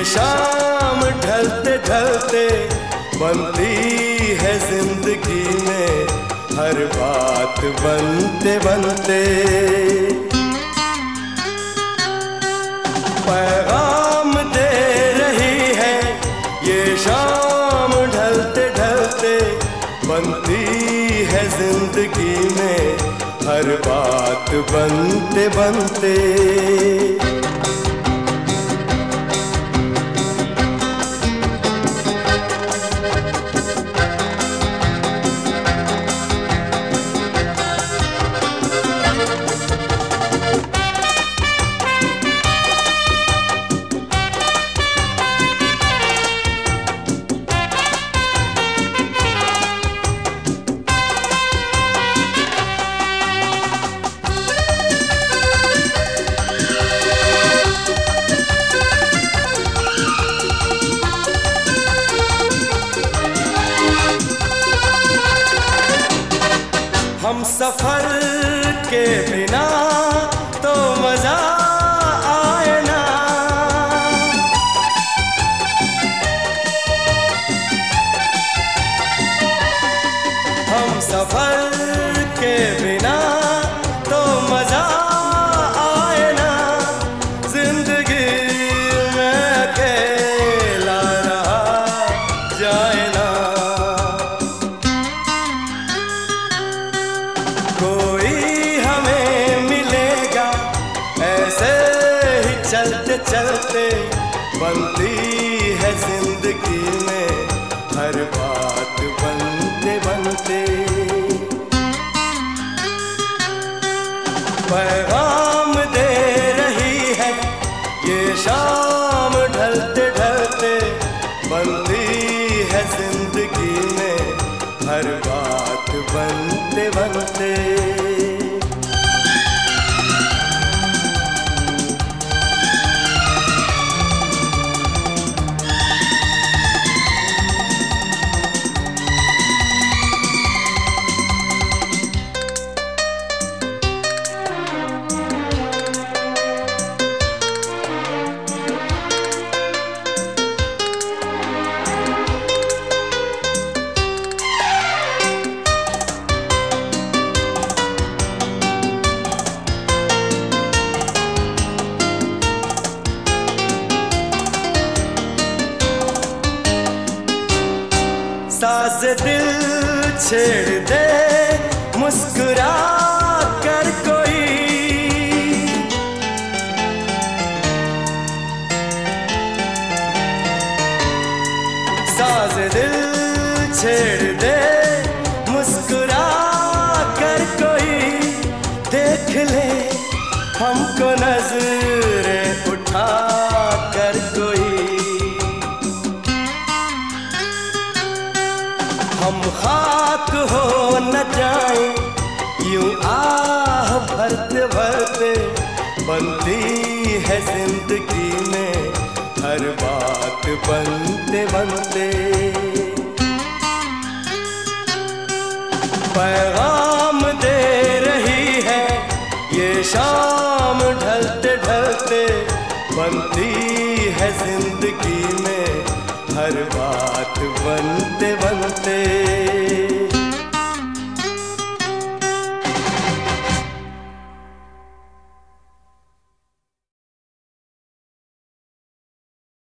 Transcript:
शाम ढलते ढलते बनती है जिंदगी में हर बात बनते बनते। पैगाम दे रही है ये शाम ढलते ढलते बनती है जिंदगी में हर बात बनते बनते। हम सफर के बिना तो मजा आए ना, हम सफर के बिना तो मजा आए ना, जिंदगी में अकेला रहा जाए ना। कोई हमें मिलेगा ऐसे ही चलते चलते बनती है जिंदगी में हर बात बनते बनते। पैगाम दे रही है ये शाम ढलते ढलते बनती है जिंदगी में हर बात बनते बनते। साज दिल छेड़ दे मुस्कुरा कर कोई, साज दिल छेड़ दे मुस्कुरा कर कोई, देख ले हमको नजरें उठा कर कोई। हम खाक हो न जाए यूं आह भरते भरते बनती है जिंदगी में हर बात बनते बनते। पैगाम दे रही है ये शाम ढलते ढलते बनती है जिंदगी में हर बात बनते बनते।